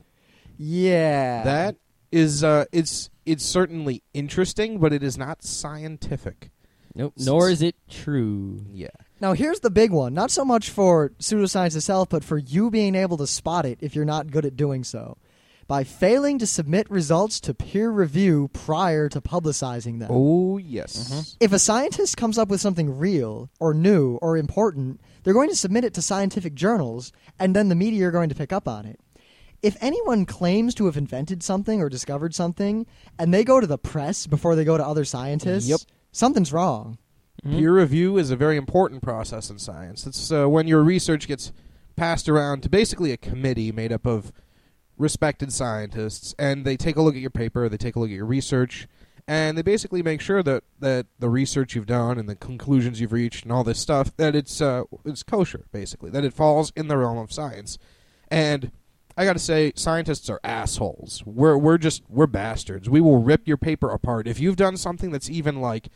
A: Yeah.
C: That is uh it's it's certainly interesting, but it is not scientific.
B: Nope. Nor is it true.
C: Yeah.
A: Now, here's the big one. Not so much for pseudoscience itself, but for you being able to spot it if you're not good at doing so. By failing to submit results to peer review prior to publicizing them.
C: Oh, yes.
A: If a scientist comes up with something real or new or important, they're going to submit it to scientific journals, and then the media are going to pick up on it. If anyone claims to have invented something or discovered something, and they go to the press before they go to other scientists,
C: Yep.
A: something's wrong.
C: Peer review is a very important process in science. It's uh, when your research gets passed around to basically a committee made up of respected scientists, and they take a look at your paper, they take a look at your research, and they basically make sure that, that the research you've done and the conclusions you've reached and all this stuff, that it's uh, it's kosher, basically, that it falls in the realm of science. And I gotta say, scientists are assholes. We're we're just we're bastards. We will rip your paper apart. If you've done something that's even like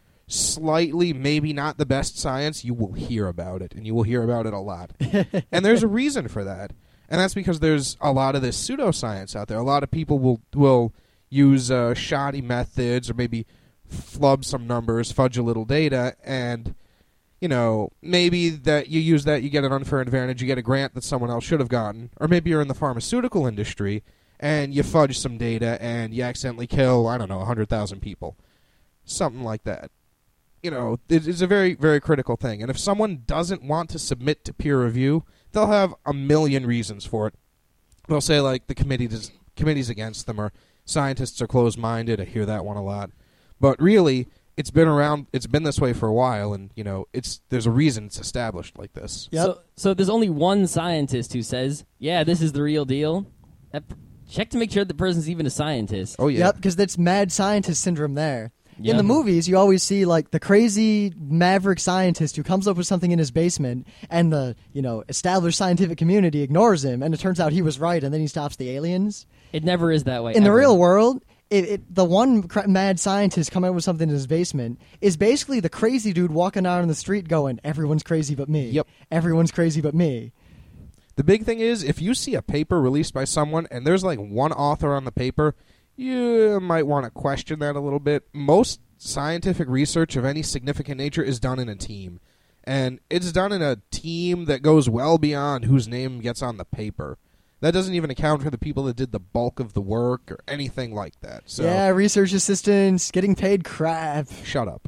C: slightly maybe not the best science, you will hear about it, and you will hear about it a lot. And there's a reason for that. And that's because there's a lot of this pseudoscience out there. A lot of people will will use uh, shoddy methods or maybe flub some numbers, fudge a little data, and, you know, maybe that you use that, you get an unfair advantage, you get a grant that someone else should have gotten. Or maybe you're in the pharmaceutical industry, and you fudge some data, and you accidentally kill, I don't know, one hundred thousand people. Something like that. You know, it is a very, very critical thing. And if someone doesn't want to submit to peer review, they'll have a million reasons for it. They'll say, like, the committee does, committee's against them, or scientists are closed-minded. I hear that one a lot. But really, it's been around, it's been this way for a while, and, you know, it's there's a reason it's established like this.
A: Yep.
B: So, so if there's only one scientist who says, yeah, this is the real deal, that, check to make sure the person's even a scientist.
C: Oh, yeah.
A: Yep, because that's mad scientist syndrome there.
B: Yeah.
A: In the movies, you always see like the crazy maverick scientist who comes up with something in his basement, and the you know established scientific community ignores him, and it turns out he was right, and then he stops the aliens.
B: It never is that way.
A: In the
B: ever.
A: real world, it, it, the one cra- mad scientist coming up with something in his basement is basically the crazy dude walking down on the street going, "Everyone's crazy but me.
C: Yep.
A: Everyone's crazy but me."
C: The big thing is, if you see a paper released by someone and there's like one author on the paper, you might want to question that a little bit. Most scientific research of any significant nature is done in a team. And it's done in a team that goes well beyond whose name gets on the paper. That doesn't even account for the people that did the bulk of the work or anything like that. So
A: Yeah, research assistants getting paid crap.
C: shut up.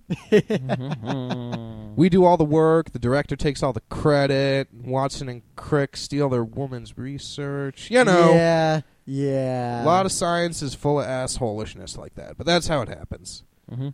C: We do all the work. The director takes all the credit. Watson and Crick steal their woman's research. You know.
A: Yeah, yeah.
C: A lot of science is full of assholishness like that, but that's how it happens.
B: Mm-hmm.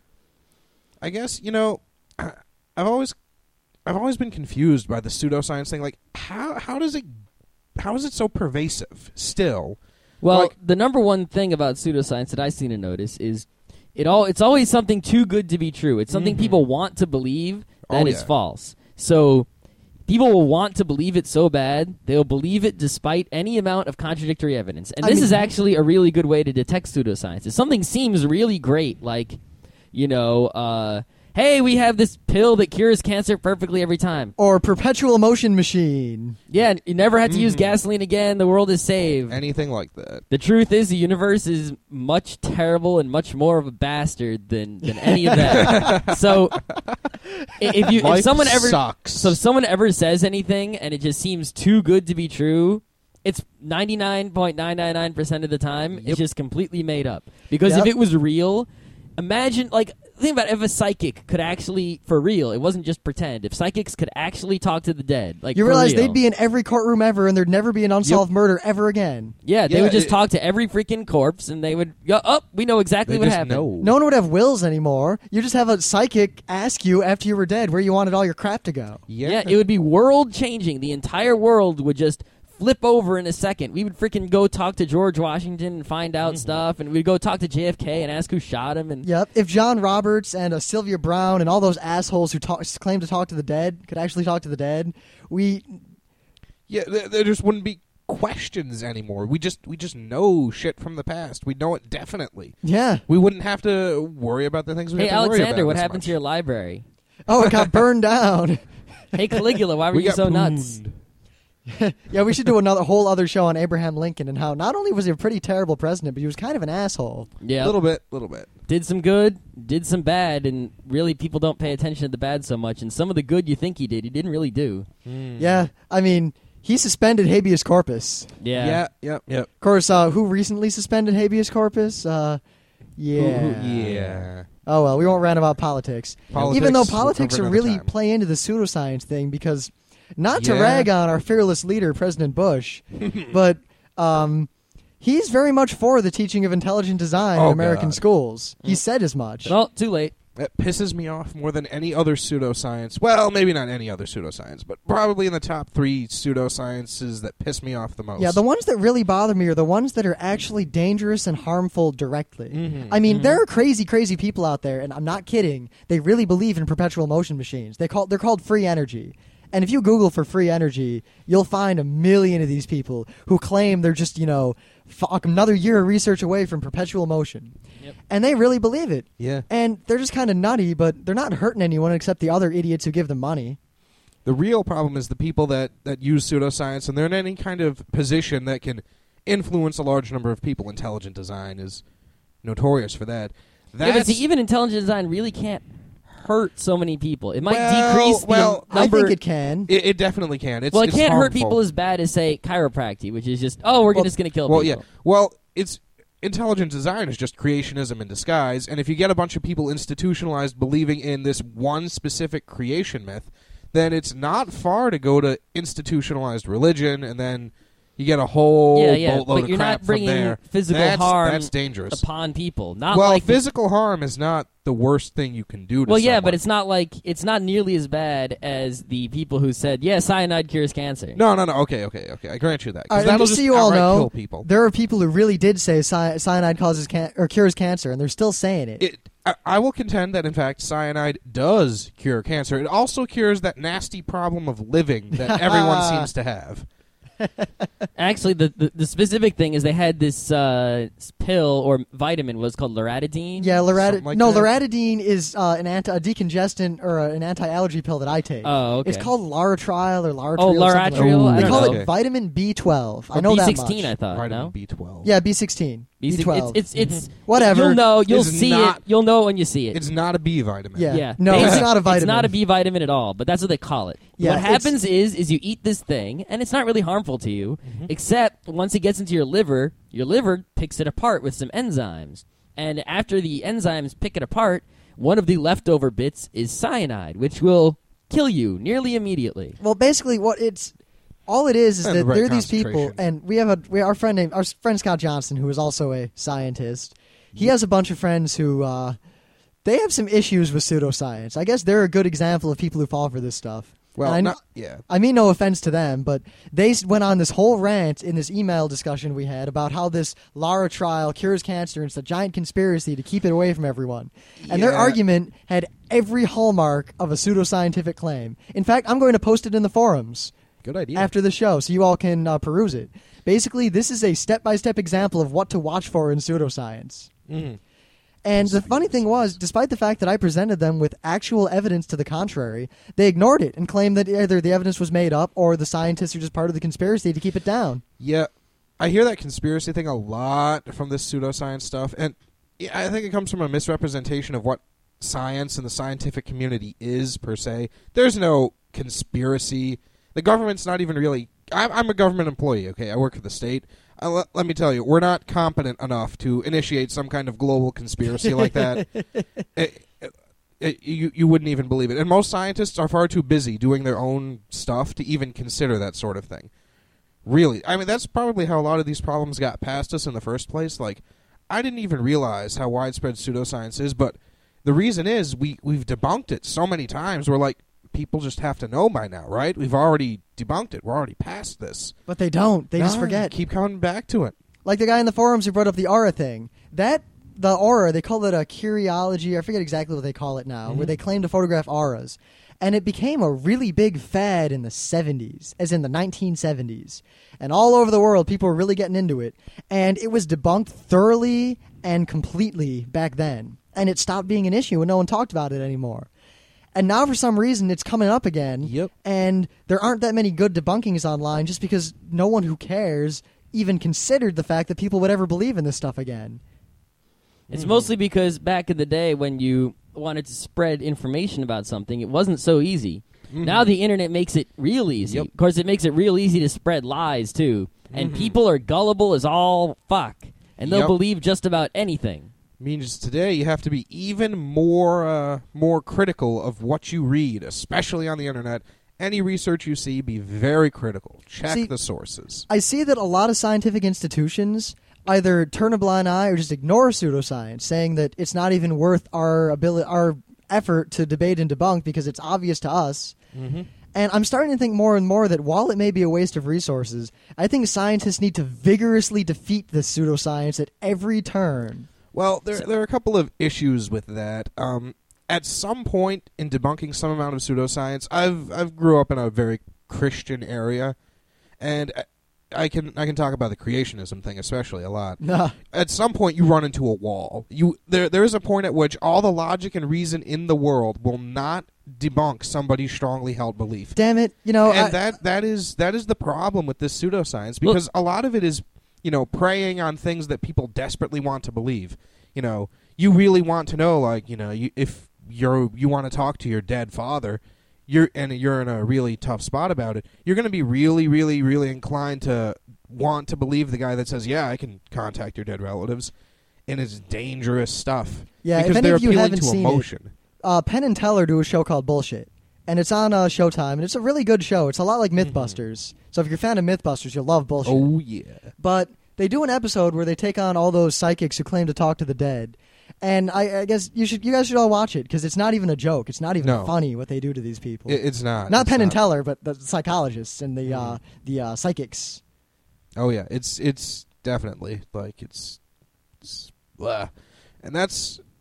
C: I guess, you know, I- I've always I've always been confused by the pseudoscience thing. Like, how how does it how is it so pervasive still?
B: Well,
C: Like-
B: the number one thing about pseudoscience that I seem to notice is it all it's always something too good to be true. It's something
C: Mhm.
B: people want to believe that
C: Oh,
B: is
C: yeah.
B: false. So people will want to believe it so bad, they'll believe it despite any amount of contradictory evidence. And
A: I
B: this
A: mean-
B: is actually a really good way to detect pseudoscience. If something seems really great, like, you know, uh, hey, we have this pill that cures cancer perfectly every time.
A: Or perpetual motion machine.
B: Yeah, you never have to use
C: Mhm.
B: gasoline again. The world is saved.
C: Anything like that.
B: The truth is, the universe is much terrible and much more of a bastard than, than any of that. So, i- if you
C: Life
B: if someone ever
C: sucks.
B: so if someone ever says anything and it just seems too good to be true, it's ninety-nine point nine nine nine percent of the time
C: Yep.
B: it's just completely made up. Because
A: Yep.
B: if it was real, imagine like think about if a psychic could actually for real. It wasn't just pretend. If psychics could actually talk to the dead, like
A: You
B: for
A: realize
B: real.
A: they'd be in every courtroom ever, and there'd never be an unsolved murder ever again.
B: Yeah, they
C: Yeah,
B: would just
C: it-
B: talk to every freaking corpse, and they would go, "Oh, we know exactly
C: They
B: what
C: just
B: happened."
C: know.
A: No one would have wills anymore. You just have a psychic ask you after you were dead where you wanted all your crap to go.
C: Yeah.
B: Yeah, it would be world changing. The entire world would just flip over in a second. We would freaking go talk to George Washington and find out stuff, and we'd go talk to J F K and ask who shot him. And
A: Yep. If John Roberts and uh, Sylvia Brown and all those assholes who talk, claim to talk to the dead could actually talk to the dead, we
C: Yeah, there, there just wouldn't be questions anymore. We just we just know shit from the past. We know it definitely.
A: yeah.
C: We wouldn't have to worry about the things we
B: hey,
C: have to worry
B: Alexander,
C: about
B: what
C: as
B: happened
C: much.
B: to your library?
A: Oh, it got burned down.
B: Hey, Caligula, why were
C: We
B: you
C: got
B: so nuts?
C: pooned.
A: Yeah, we should do another whole other show on Abraham Lincoln and how not only was he a pretty terrible president, but he was kind of an asshole.
B: Yeah,
C: Little bit, little bit.
B: did some good, did some bad, and really people don't pay attention to the bad so much. And some of the good you think he did, he didn't really do.
A: Yeah, I mean, he suspended habeas corpus.
B: Yeah,
C: Yeah, yep, yep.
A: Of course, uh, who recently suspended habeas corpus? Uh, yeah.
C: Ooh, yeah.
A: Oh, well, we won't rant about politics.
C: Politics,
A: Even though
C: we'll
A: politics
C: cover
A: are
C: another
A: really
C: time.
A: play into the pseudoscience thing because, not to
C: Yeah.
A: rag on our fearless leader, President Bush, but um, he's very much for the teaching of intelligent design
C: Oh,
A: in American
C: God.
A: schools. He said as much.
B: Well, too late.
C: That pisses me off more than any other pseudoscience. Well, maybe not any other pseudoscience, but probably in the top three pseudosciences that piss me off the most.
A: Yeah, the ones that really bother me are the ones that are actually dangerous and harmful directly.
C: Mhm.
A: I mean, there are crazy, crazy people out there, and I'm not kidding. They really believe in perpetual motion machines. They call they're called free energy. And if you Google for free energy, you'll find a million of these people who claim they're just, you know, fuck, another year of research away from perpetual motion.
B: Yep.
A: And they really believe it.
C: Yeah.
A: And they're just kind of nutty, but they're not hurting anyone except the other idiots who give them money.
C: The real problem is the people that, that use pseudoscience, and they're in any kind of position that can influence a large number of people. Intelligent design is notorious for that.
B: Yeah, but
C: That's,
B: see, even intelligent design really can't hurt so many people. It might
C: Well,
B: decrease the
C: well,
B: number.
A: I think it can.
C: it, it definitely can. It's,
B: well, it
C: it's
B: can't hurt
C: harmful.
B: people as bad as, say, chiropractic, which is just, oh, we're
C: Well,
B: just going to kill
C: Well,
B: people.
C: yeah. Well, it's intelligent design is just creationism in disguise, and if you get a bunch of people institutionalized believing in this one specific creation myth, then it's not far to go to institutionalized religion, and then you get a whole
B: Yeah, yeah,
C: boatload
B: but
C: of
B: you're
C: crap
B: not bringing
C: from there.
B: physical
C: that's,
B: harm
C: That's dangerous.
B: upon people. Not
C: Well,
B: like
C: physical harm is not the worst thing you can do to
B: Well, yeah,
C: someone.
B: but it's not like it's not nearly as bad as the people who said, "Yeah, cyanide cures cancer."
C: No, no, no. Okay, okay, okay. I grant you that.
A: All right,
C: Because
A: and
C: that'll
A: just
C: just
A: so you all
C: outright
A: know,
C: kill people.
A: there are people who really did say cy- cyanide causes can- or cures cancer, and they're still saying it.
C: It I, I will contend that, in fact, cyanide does cure cancer. It also cures that nasty problem of living that everyone seems to have.
B: Actually, the, the the specific thing is they had this uh, pill or vitamin was called loratadine.
A: Yeah, loratadine.
C: like
A: no,
C: that?
A: loratadine is uh, an anti a decongestant or uh, an anti-allergy pill that I take.
B: Oh, okay.
A: It's called Laratrial or Laratrial.
B: Oh,
A: something like that.
B: Laratrial?
C: I
A: They
C: don't
A: call
C: know.
A: it
C: Okay.
A: vitamin B twelve. I
B: Or
A: know
B: B
A: that
B: sixteen,
A: much.
B: I thought.
C: Vitamin
B: No?
C: B twelve.
A: Yeah, B sixteen.
B: B
A: B twelve.
B: It's it's, it's
A: Whatever.
B: You'll know. You'll
C: It's
B: see
C: not-
B: it. You'll know when you see it.
C: It's not a B vitamin.
A: Yeah.
B: Yeah.
A: No, it's
B: Basic-
A: not a vitamin.
B: It's not a B vitamin at all, but that's what they call it.
A: Yeah,
B: what
A: it's-
B: happens is is you eat this thing, and it's not really harmful to you,
A: Mm-hmm.
B: except once it gets into your liver, your liver picks it apart with some enzymes. And after the enzymes pick it apart, one of the leftover bits is cyanide, which will kill you nearly immediately.
A: Well, basically, what it's all it is is
C: And
A: that
C: the right
A: there are these people,
C: concentration.
A: and we have a we our friend named our friend Scott Johnson, who is also a scientist. He has a bunch of friends who uh, they have some issues with pseudoscience. I guess they're a good example of people who fall for this stuff.
C: Well,
A: And I,
C: not, yeah.
A: I mean no offense to them, but they s- went on this whole rant in this email discussion we had about how this Lara trial cures cancer and it's a giant conspiracy to keep it away from everyone. And their
C: Yeah.
A: argument had every hallmark of a pseudoscientific claim. In fact, I'm going to post it in the forums
C: Good idea.
A: after the show so you all can uh, peruse it. Basically, this is a step-by-step example of what to watch for in pseudoscience.
C: Mhm.
A: And the funny thing was, despite the fact that I presented them with actual evidence to the contrary, they ignored it and claimed that either the evidence was made up or the scientists are just part of the conspiracy to keep it down.
C: Yeah, I hear that conspiracy thing a lot from this pseudoscience stuff, and yeah, I think it comes from a misrepresentation of what science and the scientific community is, per se. There's no conspiracy. The government's not even really... I'm, I'm a government employee, okay? I work for the state. Uh, let, let me tell you, we're not competent enough to initiate some kind of global conspiracy like that. It- it- you, you wouldn't even believe it. And most scientists are far too busy doing their own stuff to even consider that sort of thing. Really. I mean, that's probably how a lot of these problems got past us in the first place. Like, I didn't even realize how widespread pseudoscience is, but the reason is we, we've debunked it so many times. We're like, people just have to know by now, right? We've already debunked it. We're already past this.
A: But they don't. They just
C: No,
A: forget.
C: Keep coming back to it.
A: Like the guy in the forums who brought up the aura thing. That, the aura, they call it a curiology. I forget exactly what they call it now, where they claim to photograph auras. And it became a really big fad in the seventies, as in the nineteen seventies. And all over the world, people were really getting into it. And it was debunked thoroughly and completely back then. And it stopped being an issue and no one talked about it anymore. And now, for some reason, it's coming up again.
C: Yep.
A: And there aren't that many good debunkings online just because no one who cares even considered the fact that people would ever believe in this stuff again.
B: It's mostly because back in the day when you wanted to spread information about something, it wasn't so easy. Now the internet makes it real easy.
C: Yep.
B: Of course, it makes it real easy to spread lies, too. And people are gullible as all fuck. And they'll
C: Yep.
B: believe just about anything.
C: Means today you have to be even more uh, more critical of what you read, especially on the internet. Any research you see, be very critical. Check
A: See-
C: the sources.
A: I see that a lot of scientific institutions either turn a blind eye or just ignore pseudoscience, saying that it's not even worth our ability, our effort to debate and debunk because it's obvious to us.
C: Mm-hmm.
A: And I'm starting to think more and more that while it may be a waste of resources, I think scientists need to vigorously defeat this pseudoscience at every turn.
C: Well, there there are a couple of issues with that. Um, at some point in debunking some amount of pseudoscience, I've I've grew up in a very Christian area, and I- I can I can talk about the creationism thing especially a lot.
A: Nah.
C: At some point, you run into a wall. You there there is a point at which all the logic and reason in the world will not debunk somebody's strongly held belief.
A: Damn it! You know,
C: and
A: I-
C: that that is that is the problem with this pseudoscience, because a lot of it is, you know, preying on things that people desperately want to believe. You know, you really want to know, like, you know, you, if you're you want to talk to your dead father, you're and you're in a really tough spot about it, you're going to be really, really, really inclined to want to believe the guy that says, "Yeah, I can contact your dead relatives," and it's dangerous stuff.
A: Yeah, if
C: because
A: any
C: they're
A: of you
C: appealing
A: haven't
C: to
A: seen it,
C: emotion.
A: uh, Penn and Teller do a show called Bullshit, and it's on uh, Showtime, and it's a really good show. It's a lot like MythBusters. So if you're a fan of MythBusters, you'll love Bullshit.
C: Oh yeah.
A: But they do an episode where they take on all those psychics who claim to talk to the dead. And I, I guess you should, you guys should all watch it because it's not even a joke. It's not even
C: No.
A: funny what they do to these people.
C: It, it's not.
A: not
C: it's
A: Penn and
C: not.
A: Teller, but the psychologists and the uh, the uh, psychics.
C: Oh yeah, it's it's definitely like it's, it's blah. And that's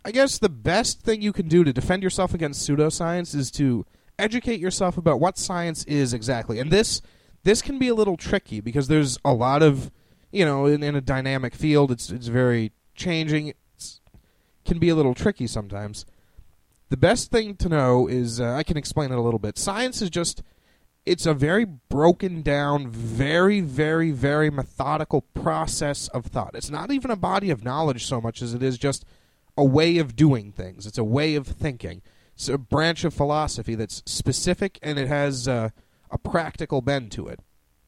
C: I guess the best thing you can do to defend yourself against pseudoscience is to educate yourself about what science is exactly. And this this can be a little tricky because there's a lot of, you know, in, in a dynamic field, it's it's very changing. It can be a little tricky sometimes. The best thing to know is, uh, I can explain it a little bit. Science is just, it's a very broken down, very, very, very methodical process of thought. It's not even a body of knowledge so much as it is just a way of doing things. It's a way of thinking. It's a branch of philosophy that's specific, and it has uh, a practical bend to it.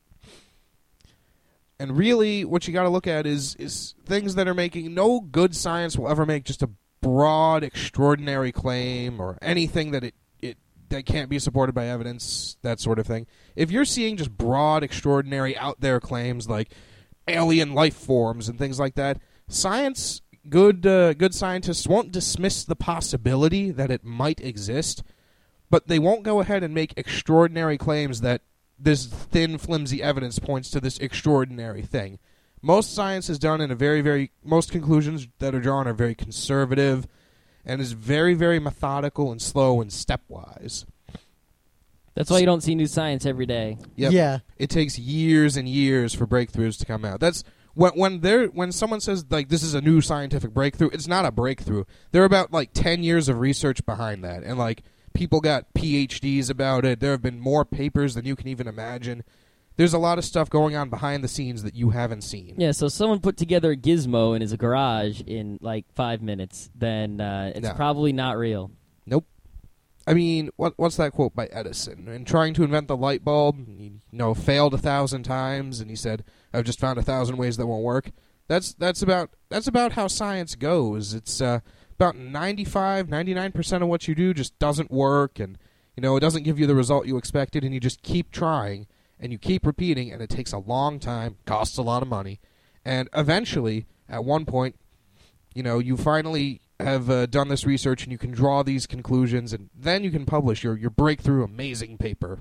C: And really, what you got to look at is is things that are making, no good science will ever make just a broad, extraordinary claim or anything that it, it that can't be supported by evidence, that sort of thing. If you're seeing just broad, extraordinary, out there claims like alien life forms and things like that, science, good uh, good scientists won't dismiss the possibility that it might exist, but they won't go ahead and make extraordinary claims that this thin, flimsy evidence points to this extraordinary thing. Most science is done in a very, very, most conclusions that are drawn are very conservative and is very, very methodical and slow and stepwise.
B: That's why you don't see new science every day.
C: Yep.
A: Yeah.
C: It takes years and years for breakthroughs to come out. That's when when there when someone says like this is a new scientific breakthrough, it's not a breakthrough. There are about like ten years of research behind that, and like people got P H Ds about it. There have been more papers than you can even imagine. There's a lot of stuff going on behind the scenes that you haven't seen.
B: Yeah, so someone put together a gizmo in his garage in like five minutes, then uh, it's
C: No.
B: probably not real.
C: Nope. I mean, what what's that quote by Edison? In trying to invent the light bulb, he, you know, failed a thousand times, and he said, "I've just found a thousand ways that won't work." That's that's about that's about how science goes. It's uh, about ninety-five, ninety-nine percent of what you do just doesn't work, and you know, it doesn't give you the result you expected, and you just keep trying. And you keep repeating, and it takes a long time, costs a lot of money, and eventually, at one point, you know, you finally have uh, done this research, and you can draw these conclusions, and then you can publish your, your breakthrough amazing paper.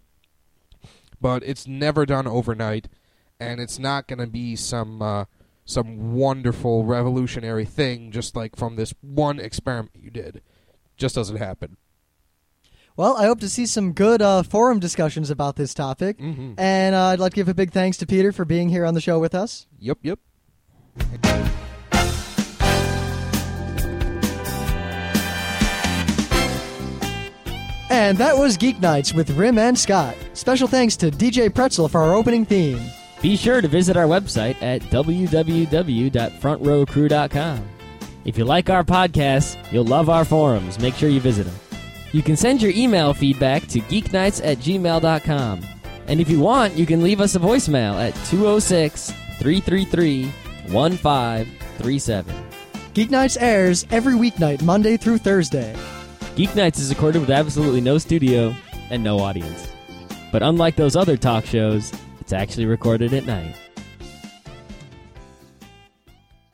C: But it's never done overnight, and it's not going to be some uh, some wonderful revolutionary thing just like from this one experiment you did. Just doesn't happen.
A: Well, I hope to see some good uh, forum discussions about this topic.
C: Mm-hmm.
A: And uh, I'd like to give a big thanks to Peter for being here on the show with us.
C: Yep, yep.
A: And that was Geek Nights with Rim and Scott. Special thanks to D J Pretzel for our opening theme.
B: Be sure to visit our website at w w w dot front row crew dot com. If you like our podcasts, you'll love our forums. Make sure you visit them. You can send your email feedback to geeknights at gmail dot com. And if you want, you can leave us a voicemail at two oh six, three three three, one five three seven.
A: Geek Nights airs every weeknight, Monday through Thursday.
B: Geek Nights is recorded with absolutely no studio and no audience. But unlike those other talk shows, it's actually recorded at night.